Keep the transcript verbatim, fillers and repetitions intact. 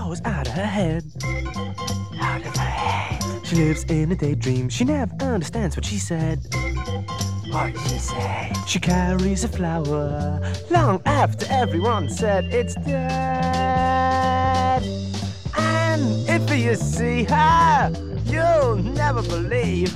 goes out of her head. Out of her head. She lives in a daydream. She never understands what she said. What did you say? She carries a flower long after everyone said it's dead. And if you see her, you'll never believe